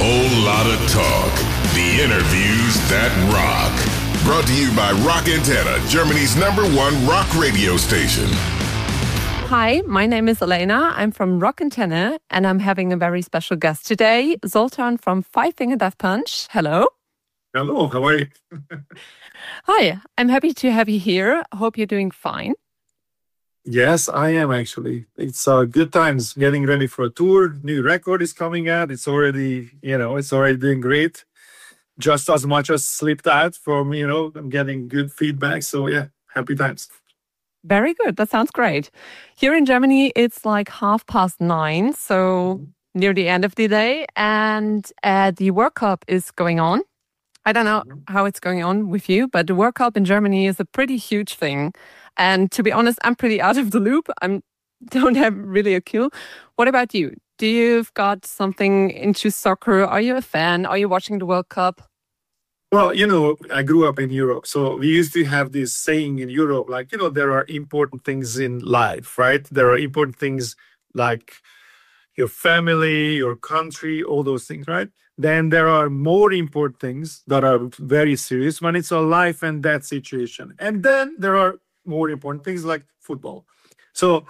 whole lot of talk. The interviews that rock. Brought to you by Rock Antenne, Germany's #1 rock radio station. Hi, my name is Elena. I'm from Rock Antenne, and I'm having a very special guest today, Zoltan from Five Finger Death Punch. Hello. Hello, how are you? Hi, I'm happy to have you here. Hope you're doing fine. Yes, I am actually. It's good times getting ready for a tour. New record is coming out. It's already doing great. Just as much as slipped out from, I'm getting good feedback. So yeah, happy times. Very good. That sounds great. Here in Germany, it's like 9:30, so near the end of the day, and the World Cup is going on. I don't know how it's going on with you, but the World Cup in Germany is a pretty huge thing. And to be honest, I'm pretty out of the loop. I don't have really a clue. What about you? Do you've got something into soccer? Are you a fan? Are you watching the World Cup? Well, I grew up in Europe. So we used to have this saying in Europe, like, there are important things in life, right? There are important things like your family, your country, all those things, right? Then there are more important things that are very serious when it's a life and death situation. And then there are more important things like football. So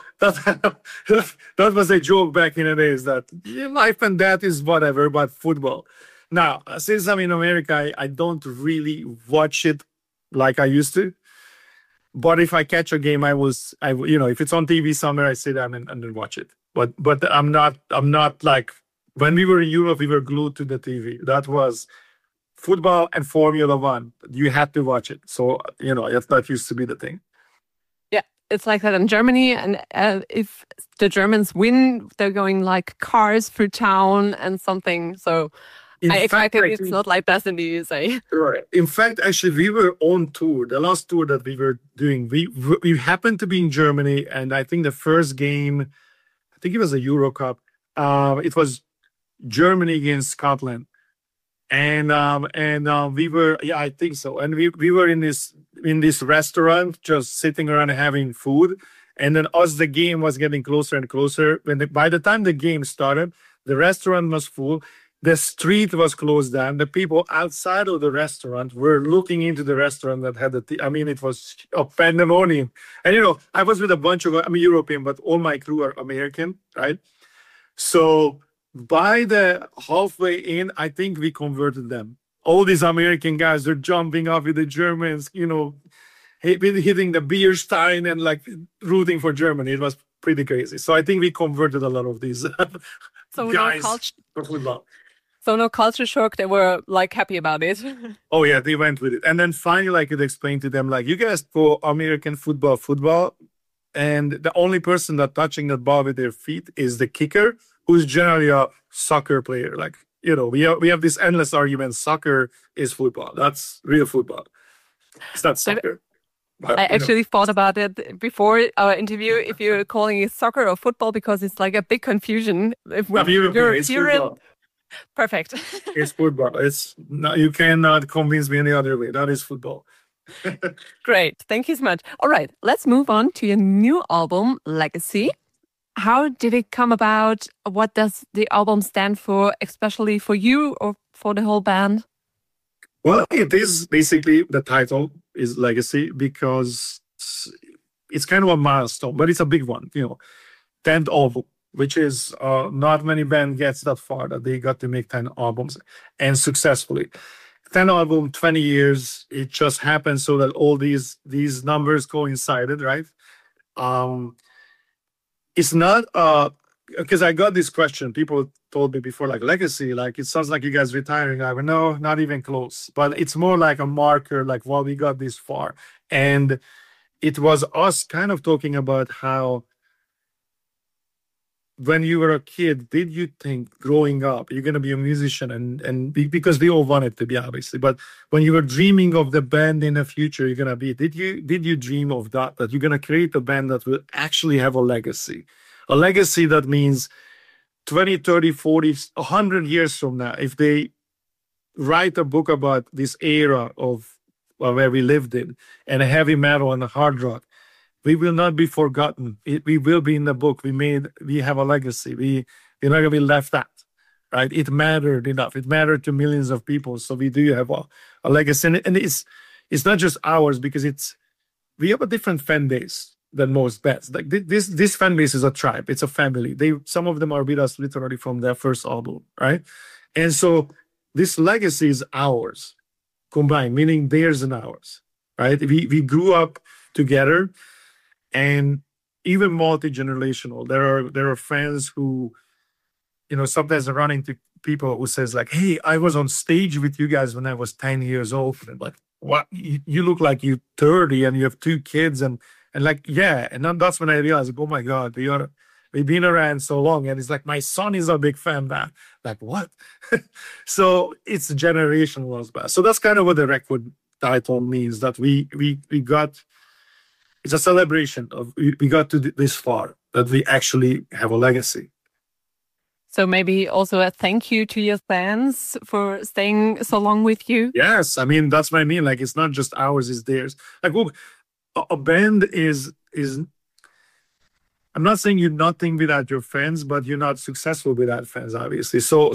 that was a joke back in the days that life and death is whatever, but football. Now, since I'm in America, I don't really watch it like I used to. But if I catch a game, if it's on TV somewhere, I sit down and then watch it. But I'm not like when we were in Europe, we were glued to the TV. That was football and Formula One. You had to watch it. So that used to be the thing. Yeah, it's like that in Germany. And if the Germans win, they're going like cars through town and something. So I expect it's not like that in the USA. Right. In fact, actually, we were on tour. The last tour that we were doing, we happened to be in Germany, and I think the first game, I think it was a Euro Cup. It was Germany against Scotland, and we were, I think so. And we were in this restaurant, just sitting around and having food. And then as the game was getting closer and closer, by the time the game started, the restaurant was full. The street was closed down. The people outside of the restaurant were looking into the restaurant that had it was a pandemonium. And, I was with a bunch of, I'm European, but all my crew are American, right? So by the halfway in, I think we converted them. All these American guys are jumping off with the Germans, hitting the beer stein and like rooting for Germany. It was pretty crazy. So I think we converted a lot of these guys for football. So no culture shock. They were like happy about it. Oh yeah, they went with it. And then finally I could explain to them, like, you guys go American football, and the only person that touching that ball with their feet is the kicker, who's generally a soccer player. Like, we have this endless argument. Soccer is football. That's real football. It's not soccer. I actually thought about it before our interview, if you're calling it soccer or football, because it's like a big confusion. If you're hearing... Perfect. It's football. You cannot convince me any other way. That is football. Great. Thank you so much. All right. Let's move on to your new album, Legacy. How did it come about? What does the album stand for, especially for you or for the whole band? Well, it is basically, the title is Legacy because it's kind of a milestone, but it's a big one, 10th album, which is not many bands gets that far, that they got to make 10 albums and successfully. 10 album, 20 years, it just happened so that all these numbers coincided, right? It's not, because I got this question, people told me before, like, Legacy, like, it sounds like you guys retiring. I went, no, not even close. But it's more like a marker, like, well, we got this far. And it was us kind of talking about how, when you were a kid, did you think growing up you're going to be a musician because we all wanted to be, obviously, but when you were dreaming of the band in the future you're going to be, did you dream of that you're going to create a band that will actually have a legacy that means 20, 30, 40, 100 years from now, if they write a book about this era of where we lived in, and heavy metal and hard rock, we will not be forgotten. We will be in the book. We have a legacy. We're not going to be left out, right? It mattered enough. It mattered to millions of people. So we do have a legacy, and it's not just ours because we have a different fan base than most bands. Like this fan base is a tribe. It's a family. Some of them are with us literally from their first album, right? And so this legacy is ours combined, meaning theirs and ours, right? We grew up together, and even multi-generational. There are fans who, sometimes I run into people who says like, "Hey, I was on stage with you guys when I was 10 years old." And like, what? You look like you're 30 and you have 2 kids, and like, yeah. And then that's when I realized, oh my God, we've been around so long, and it's like my son is a big fan now. Like, what? So it's generational as well. So that's kind of what the record title means, that we got. It's a celebration of we got to this far, that we actually have a legacy. So maybe also a thank you to your fans for staying so long with you. Yes, I mean that's what I mean. Like, it's not just ours; it's theirs. Like, look, a band is. I'm not saying you're nothing without your fans, but you're not successful without fans, obviously. So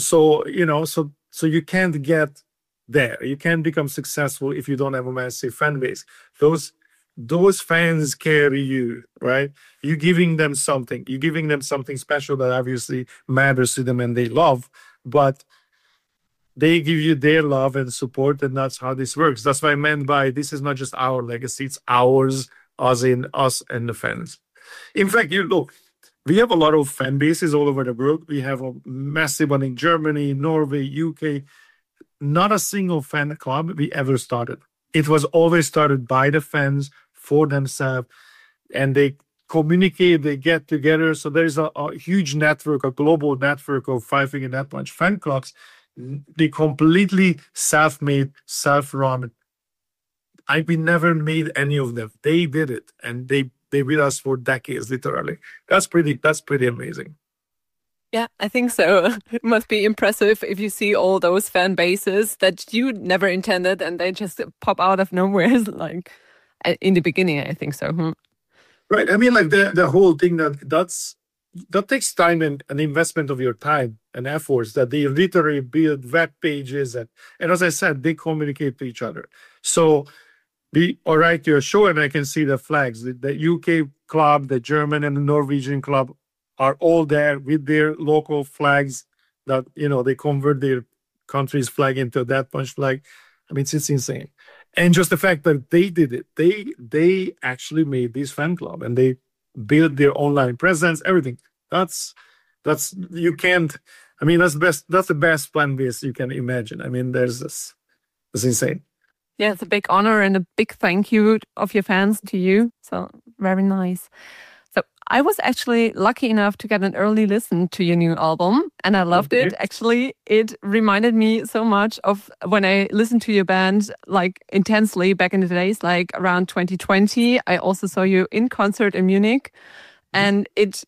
you can't get there. You can't become successful if you don't have a massive fan base. Those fans carry you, right? You're giving them something. You're giving them something special that obviously matters to them and they love, but they give you their love and support, and that's how this works. That's what I meant by this is not just our legacy, it's ours, as in us and the fans. In fact, look, we have a lot of fan bases all over the world. We have a massive one in Germany, Norway, UK. Not a single fan club we ever started. It was always started by the fans, for themselves, and they communicate, they get together. So there's a huge network, a global network of Five Finger Death Punch fan clubs. They completely self-made, self-run. We never made any of them. They did it, and they with us for decades, literally. That's pretty amazing. Yeah, I think so. It must be impressive if you see all those fan bases that you never intended and they just pop out of nowhere, like in the beginning, I think so. Right. I mean, like the whole thing that takes time and an investment of your time and efforts, that they literally build web pages and as I said, they communicate to each other. So or write to your show and I can see the flags. The UK club, the German and the Norwegian club are all there with their local flags that, they convert their country's flag into a Death Punch flag. I mean, it's insane. And just the fact that they did it, they actually made this fan club and they built their online presence, everything. That's you can't. I mean, that's the best fan base you can imagine. I mean, there's this. It's insane. Yeah, it's a big honor and a big thank you of your fans to you. So very nice. So I was actually lucky enough to get an early listen to your new album, and I loved it. Actually, it reminded me so much of when I listened to your band like intensely back in the days, like around 2020. I also saw you in concert in Munich, and it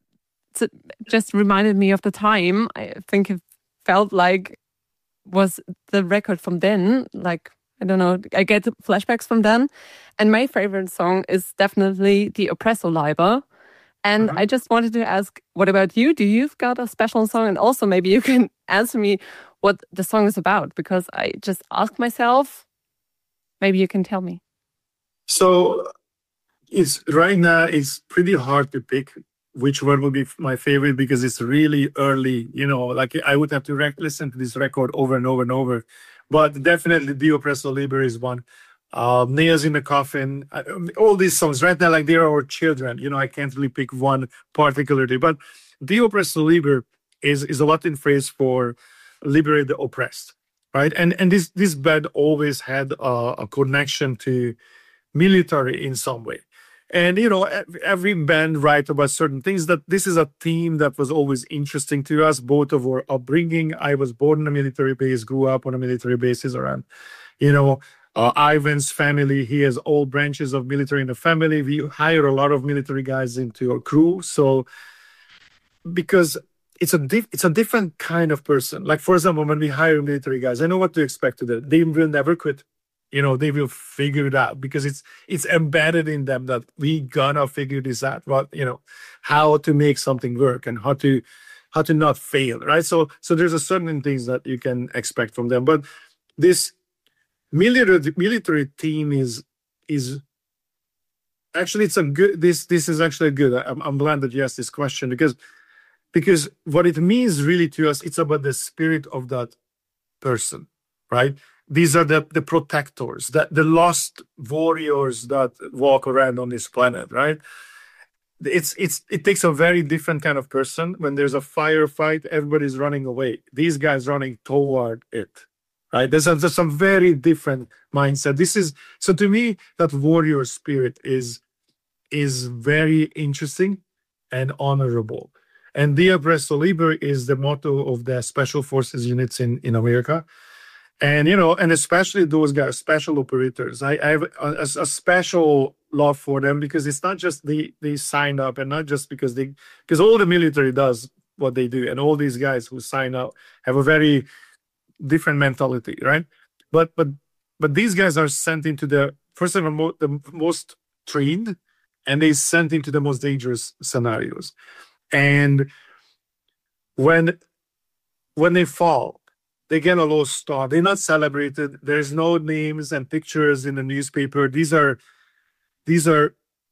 just reminded me of the time. I think it felt like was the record from then, like, I don't know, I get flashbacks from then. And my favorite song is definitely the Oppresso Leiber. And I just wanted to ask, what about you? Do you've got a special song? And also maybe you can answer me what the song is about, because I just asked myself, maybe you can tell me. So right now it's pretty hard to pick which one would be my favorite because it's really early, like I would have to listen to this record over and over and over. But definitely the Oppresso Leiber is one. Nails in the Coffin, all these songs right now, like they're our children. I can't really pick one particularly, but the Oppresso Leiber is a Latin phrase for liberate the oppressed, right? And this band always had a connection to military in some way. And, every band write about certain things. That this is a theme that was always interesting to us, both of our upbringing. I was born on a military base, grew up on a military bases around, Ivan's family. He has all branches of military in the family. We hire a lot of military guys into our crew. So because it's a different kind of person. Like, for example, when we hire military guys, I know what to expect to them. They will never quit. They will figure it out because it's embedded in them that we gonna figure this out. How to make something work and how to to not fail, right? So there's a certain things that you can expect from them. But this military team is actually, it's a good. This is actually good. I'm glad that you asked this question, because what it means really to us, it's about the spirit of that person, right? These are the protectors, the lost warriors that walk around on this planet, right? It takes a very different kind of person. When there's a firefight, everybody's running away. These guys running toward it, right? There's some very different mindset. So to me, that warrior spirit is very interesting and honorable. And Dia Presto Liber is the motto of the special forces units in America. And, and especially those guys, special operators. I have a special love for them, because it's not just they signed up, and not just because all the military does what they do. And all these guys who sign up have a very different mentality, right? But these guys are sent into the most trained, and they sent into the most dangerous scenarios. And when they fall, they get a low star. They're not celebrated. There's no names and pictures in the newspaper. These are the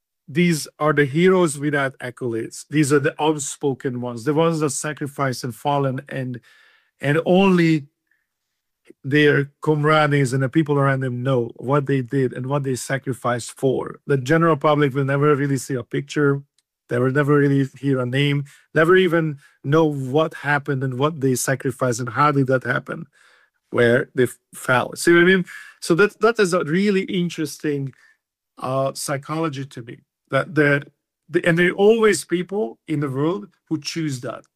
heroes without accolades. These are the unspoken ones, the ones that sacrifice and fallen, and only their comrades and the people around them know what they did and what they sacrificed for. The general public will never really see a picture. They will never really hear a name, never even know what happened and what they sacrificed and how did that happen, where they fell. See what I mean? So that is a really interesting psychology to me. And there are always people in the world who choose that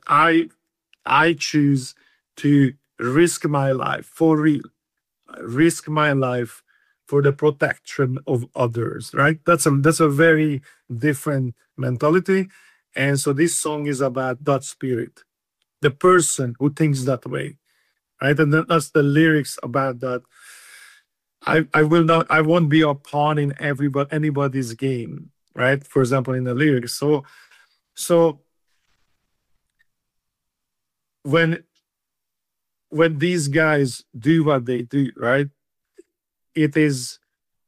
I choose to risk my life for real, risk my life for the protection of others, right? That's a very different mentality. And so this song is about that spirit, the person who thinks that way, right? And that's the lyrics about that. I won't be a pawn in anybody's game, right? For example, in the lyrics. So when these guys do what they do, right? It is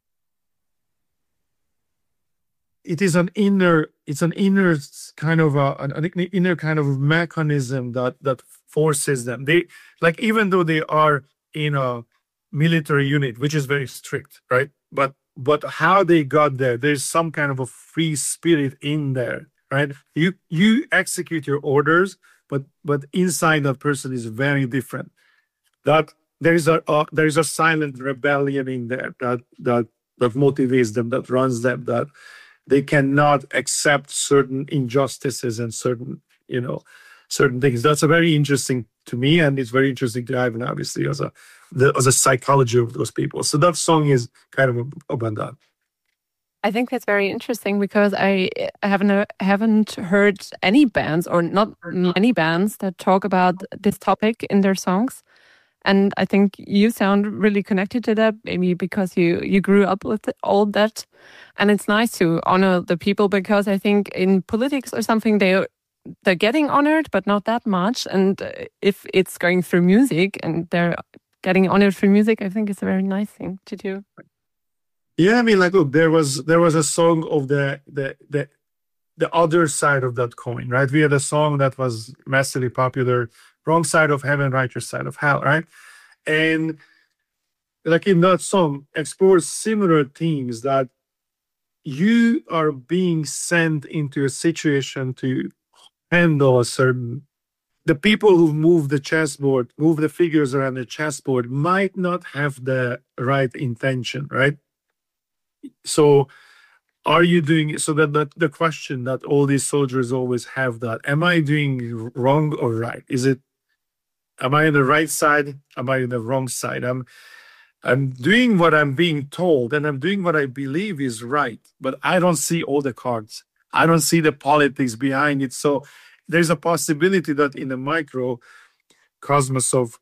an inner kind of an inner kind of mechanism that forces them. They, like, even though they are in a military unit, which is very strict, right? But how they got there, there's some kind of a free spirit in there, right? You execute your orders, but inside that person is very different. That there is a silent rebellion in there that motivates them, that runs them, that they cannot accept certain injustices and certain things. That's a very interesting to me, and it's very interesting to Ivan, obviously, as a psychology of those people. So that song is kind of about that. I think that's very interesting, because I haven't heard any bands, or not many bands, that talk about this topic in their songs. And I think you sound really connected to that, maybe because you grew up with all that. And it's nice to honor the people, because I think in politics or something, they're getting honored, but not that much. And if it's going through music and they're getting honored through music, I think it's a very nice thing to do. Yeah, I mean, like, look, there was a song of the other side of that coin, right? We had a song that was massively popular, Wrong Side of Heaven, Righteous Side of Hell, right? And like in that song, explores similar themes, that you are being sent into a situation to handle the people who move the chessboard, move the figures around the chessboard, might not have the right intention, right? So are you doing, so that the question that all these soldiers always have, that am I doing wrong or right? Am I on the right side? Am I on the wrong side? I'm doing what I'm being told, and I'm doing what I believe is right, but I don't see all the cards. I don't see the politics behind it. So there's a possibility that in the microcosmos of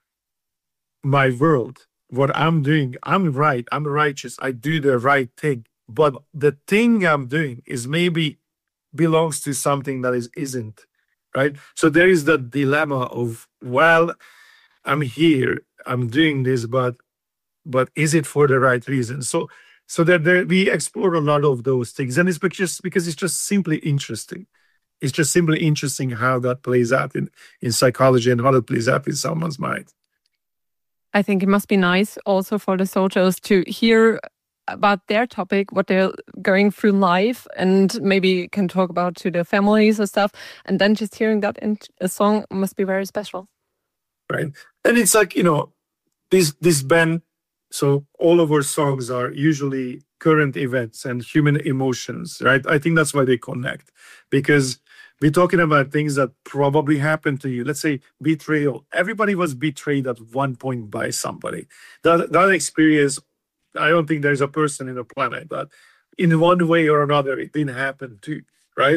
my world, what I'm doing, I'm right, I'm righteous, I do the right thing. But the thing I'm doing is maybe belongs to something that isn't, right? So there is that dilemma of, well, I'm here, I'm doing this, but is it for the right reason? So that we explore a lot of those things, and it's because it's just simply interesting. It's just simply interesting how that plays out in psychology and how that plays out in someone's mind. I think it must be nice also for the soldiers to hear about their topic, what they're going through life, and maybe can talk about to their families or stuff. And then just hearing that in a song must be very special. Right. And it's like, this band, so all of our songs are usually current events and human emotions, right? I think that's why they connect, because we're talking about things that probably happened to you. Let's say betrayal. Everybody was betrayed at one point by somebody. That experience, I don't think there's a person in the planet that in one way or another it didn't happen to, right?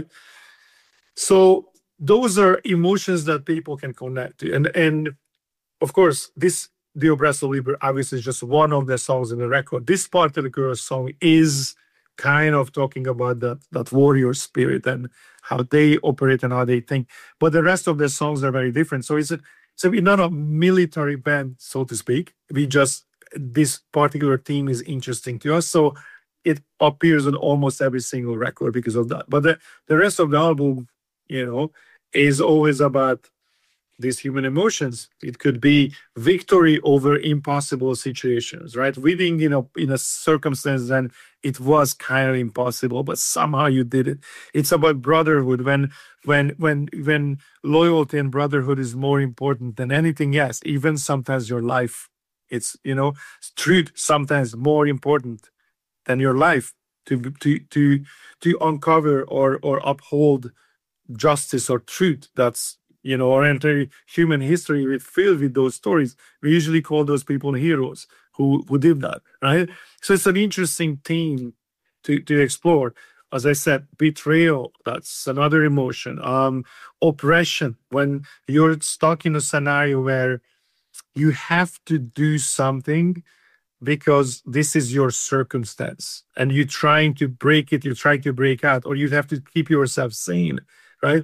So those are emotions that people can connect to. And of course, this Dio Brasso Libre obviously is just one of the songs in the record. This particular song is kind of talking about that warrior spirit and how they operate and how they think. But the rest of the songs are very different. So we're not a military band, so to speak. This particular theme is interesting to us. So it appears on almost every single record because of that. But the rest of the album, is always about these human emotions. It could be victory over impossible situations, right? Winning, in a circumstance then it was kind of impossible, but somehow you did it. It's about brotherhood when loyalty and brotherhood is more important than anything else, even sometimes your life. It's, truth sometimes more important than your life to uncover or uphold justice or truth. That's, our entire human history is filled with those stories. We usually call those people heroes who did that, right? So it's an interesting theme to explore. As I said, betrayal, that's another emotion. Oppression, when you're stuck in a scenario where you have to do something because this is your circumstance and you're trying to break it, you're trying to break out, or you have to keep yourself sane, right?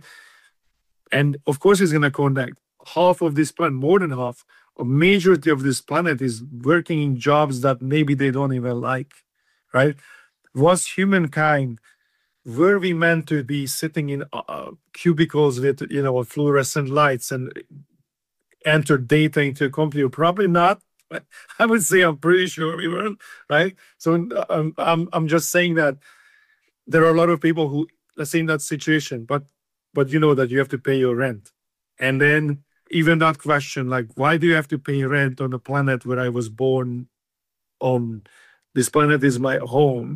And of course, it's going to connect. Half of this planet, more than half, a majority of this planet is working in jobs that maybe they don't even like, right? Was humankind, were we meant to be sitting in cubicles with, fluorescent lights and enter data into a computer? Probably not. I would say I'm pretty sure we weren't, right? So I'm just saying that there are a lot of people who, let's say, in that situation, but you know that you have to pay your rent. And then even that question, like, why do you have to pay rent on a planet where I was born on? This planet is my home.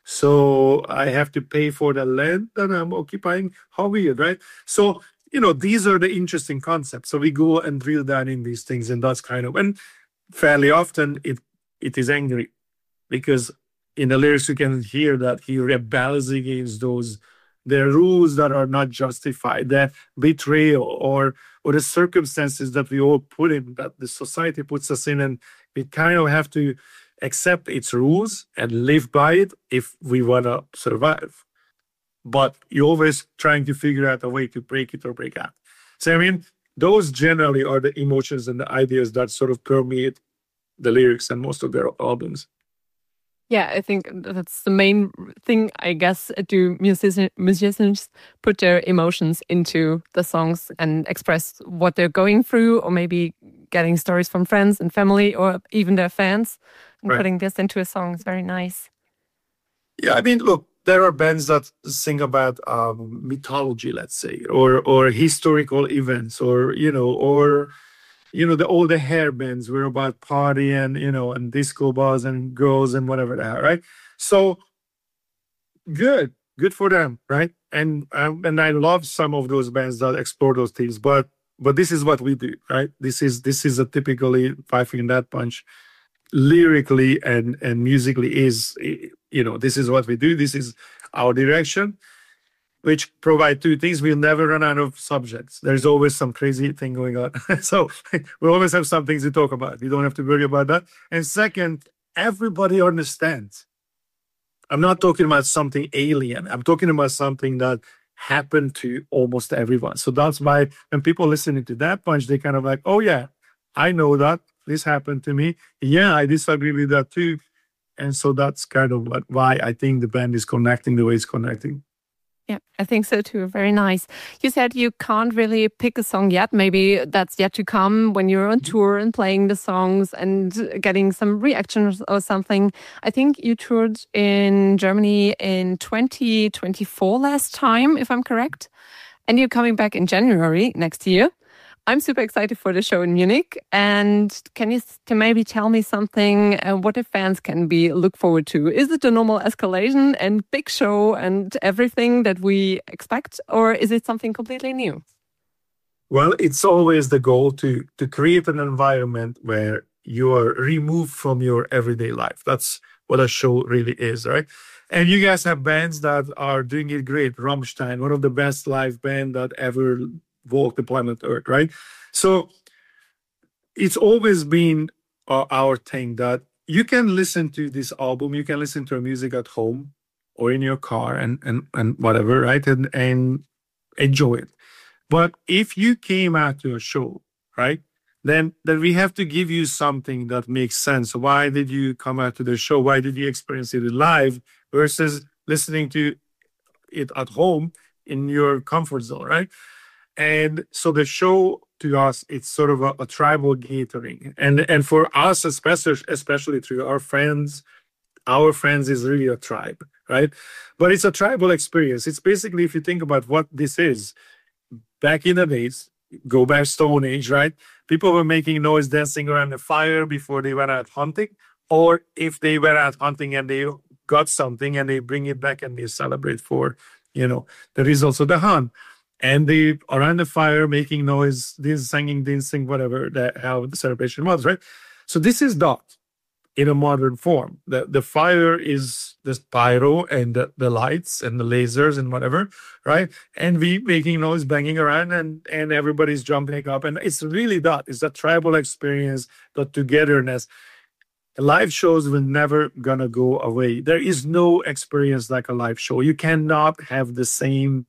So I have to pay for the land that I'm occupying. How weird, right? So, these are the interesting concepts. So we go and drill down in these things, and that's kind of, and fairly often it is angry, because in the lyrics you can hear that he rebels against the rules that are not justified, the betrayal or the circumstances that we all put in, that the society puts us in, and we kind of have to accept its rules and live by it if we want to survive. But you're always trying to figure out a way to break it or break out. So, those generally are the emotions and the ideas that sort of permeate the lyrics and most of their albums. Yeah, I think that's the main thing, I guess. Do musicians put their emotions into the songs and express what they're going through, or maybe getting stories from friends and family or even their fans, and right. Putting this into a song is very nice. Yeah, look, there are bands that sing about mythology, let's say, or historical events, or all the hair bands were about party and, and disco bars and girls and whatever they are, right? So good for them, right? And I love some of those bands that explore those things, but this is what we do, right? This is a typically Five Finger Death Punch, lyrically and musically is, this is what we do. This is our direction, which provide two things. We'll never run out of subjects. There's always some crazy thing going on. So we always have some things to talk about. You don't have to worry about that. And second, everybody understands. I'm not talking about something alien. I'm talking about something that happen to almost everyone. So that's why when people listening to that punch, they kind of like, oh yeah, I know that this happened to me. Yeah, I disagree with that too. And so that's kind of why I think the band is connecting the way it's connecting. Yeah, I think so too. Very nice. You said you can't really pick a song yet. Maybe that's yet to come when you're on tour and playing the songs and getting some reactions or something. I think you toured in Germany in 2024 last time, if I'm correct. And you're coming back in January next year. I'm super excited for the show in Munich. And can you maybe tell me something, what the fans can look forward to? Is it the normal escalation and big show and everything that we expect? Or is it something completely new? Well, it's always the goal to create an environment where you are removed from your everyday life. That's what a show really is, right? And you guys have bands that are doing it great. Rammstein, one of the best live band that ever walk the planet Earth, right? So it's always been our thing that you can listen to this album, you can listen to music at home or in your car and whatever, right? And enjoy it. But if you came out to a show, right, then we have to give you something that makes sense. Why did you come out to the show? Why did you experience it live versus listening to it at home in your comfort zone, right? And so the show to us, it's sort of a tribal gathering. And for us, especially through our friends is really a tribe, right? But it's a tribal experience. It's basically, if you think about what this is, back in the days, go back Stone Age, right? People were making noise dancing around the fire before they went out hunting. Or if they went out hunting and they got something and they bring it back and they celebrate for, the results of the hunt. And they around the fire making noise, singing, dancing, whatever, how the celebration was, right? So this is that in a modern form. The fire is the pyro and the lights and the lasers and whatever, right? And we making noise, banging around, and everybody's jumping up. And it's really that. It's a tribal experience, the togetherness. Live shows will never gonna go away. There is no experience like a live show. You cannot have the same.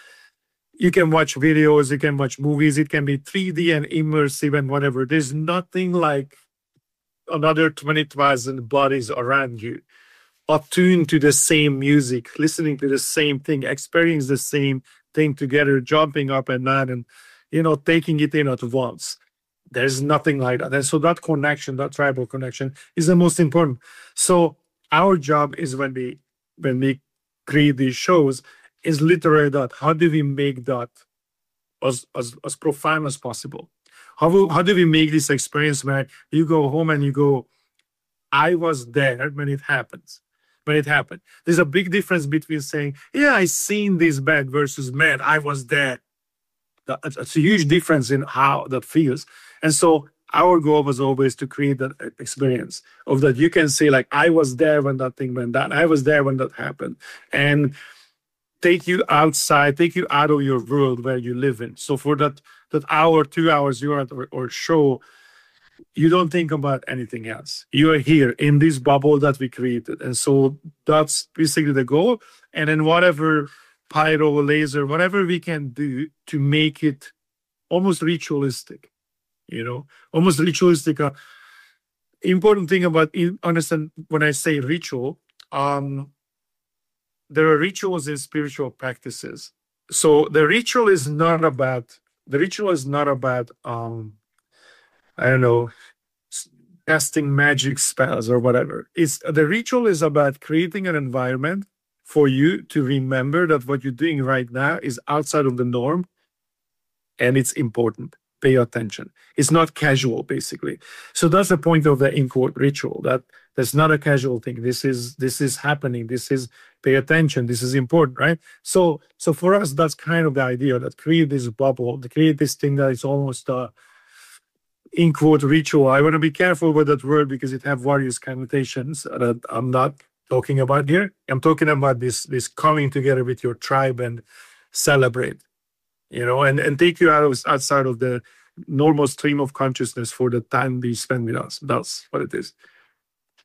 You can watch videos, you can watch movies, it can be 3D and immersive and whatever. There's nothing like another 20,000 bodies around you, attuned to the same music, listening to the same thing, experiencing the same thing together, jumping up and down and, taking it in at once. There's nothing like that. And so that connection, that tribal connection is the most important. So our job is when we create these shows, is literally that. How do we make that as profound as possible? How do we make this experience where you go home and you go, I was there when it happens. When it happened. There's a big difference between saying, yeah, I seen this band versus, man, I was there. That's a huge difference in how that feels. And so our goal was always to create that experience of that you can say, like, I was there when that thing went down. I was there when that happened. And take you outside, take you out of your world where you live in. So for that hour, 2 hours you're at or show, you don't think about anything else. You are here in this bubble that we created. And so that's basically the goal. And then whatever pyro, laser, whatever we can do to make it almost ritualistic, almost ritualistic. Important thing about, understand when I say ritual, there are rituals in spiritual practices. So the ritual is not about, casting magic spells or whatever. The ritual is about creating an environment for you to remember that what you're doing right now is outside of the norm and it's important. Pay attention. It's not casual, basically. So that's the point of the in-court ritual, that's not a casual thing. This is happening. This is pay attention. This is important, right? So for us, that's kind of the idea, that create this bubble, to create this thing that is almost a in-quote ritual. I want to be careful with that word because it have various connotations that I'm not talking about here. I'm talking about this coming together with your tribe and celebrate, and take you outside of the normal stream of consciousness for the time we spend with us. That's what it is.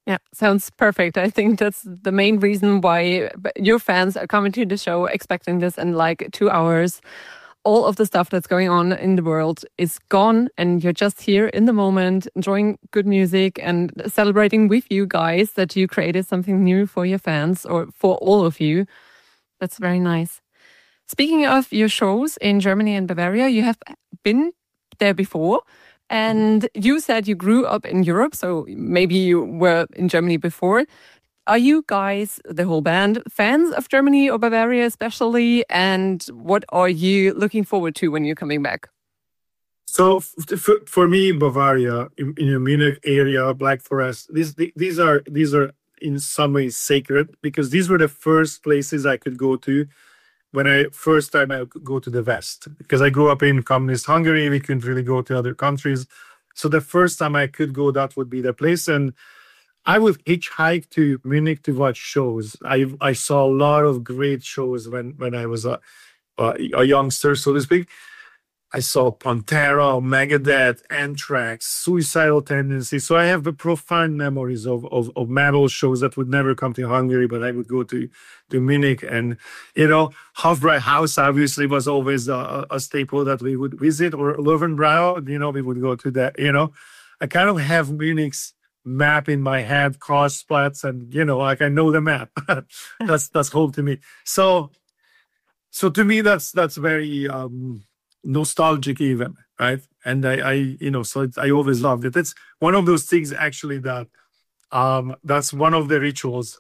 Yeah, sounds perfect. I think that's the main reason why your fans are coming to the show expecting this in like 2 hours. All of the stuff that's going on in the world is gone, and you're just here in the moment, enjoying good music and celebrating with you guys that you created something new for your fans or for all of you. That's very nice. Speaking of your shows in Germany and Bavaria, you have been there before. And you said you grew up in Europe, so maybe you were in Germany before. Are you guys, the whole band, fans of Germany or Bavaria especially? And what are you looking forward to when you're coming back? So for me, Bavaria, in the Munich area, Black Forest, these are in some ways sacred, because these were the first places I could go to when first time I could go to the West, because I grew up in communist Hungary. We couldn't really go to other countries. So the first time I could go, that would be the place. And I would hitchhike to Munich to watch shows. I saw a lot of great shows when I was a youngster, so to speak. I saw Pantera, Megadeth, Anthrax, Suicidal Tendencies. So I have profound memories of metal shows that would never come to Hungary, but I would go to Munich. And, Hofbräuhaus obviously was always a staple that we would visit, or Löwenbräu, we would go to that, I kind of have Munich's map in my head, Karlsplatz, and, I know the map. That's home to me. So to me, that's very... nostalgic even, right? And I always loved it. It's one of those things actually that that's one of the rituals.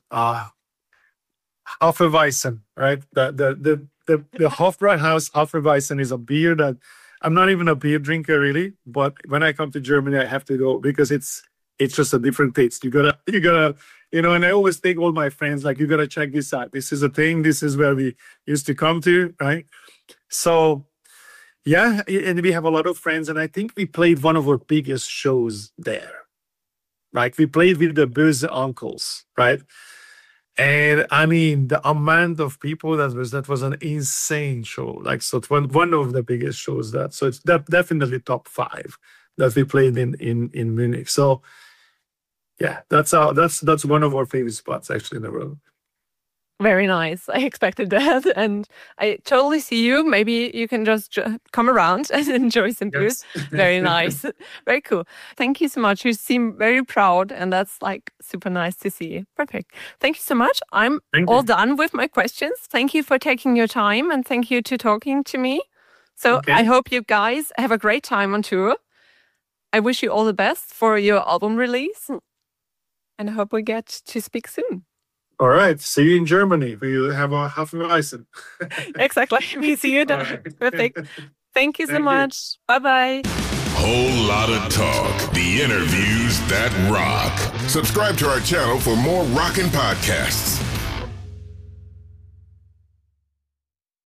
Hofbräuhaus, right? The Hofbräuhaus Hofbräuhaus is a beer that I'm not even a beer drinker really, but when I come to Germany I have to go because it's just a different taste. You gotta and I always take all my friends, like, you gotta check this out. This is a thing, this is where we used to come to, right? So yeah, and we have a lot of friends, and I think we played one of our biggest shows there. Like, we played with the Böse Uncles, right? And I mean, the amount of people that was an insane show. Like, so it's one of the biggest shows so it's definitely top 5 that we played in Munich. So yeah, that's one of our favorite spots actually in the world. Very nice. I expected that. And I totally see you. Maybe you can just come around and enjoy some beers. Yes. Very nice. Very cool. Thank you so much. You seem very proud, and that's like super nice to see. Perfect. Thank you so much. I'm all done with my questions. Thank you for taking your time, and thank you to talking to me. So okay. I hope you guys have a great time on tour. I wish you all the best for your album release, and I hope we get to speak soon. All right. See you in Germany. We have a Hofbräuhaus. Exactly. We see you there. Right. Perfect. Thank you so much. Bye-bye. Whole lot of talk. The interviews that rock. Subscribe to our channel for more rockin' podcasts.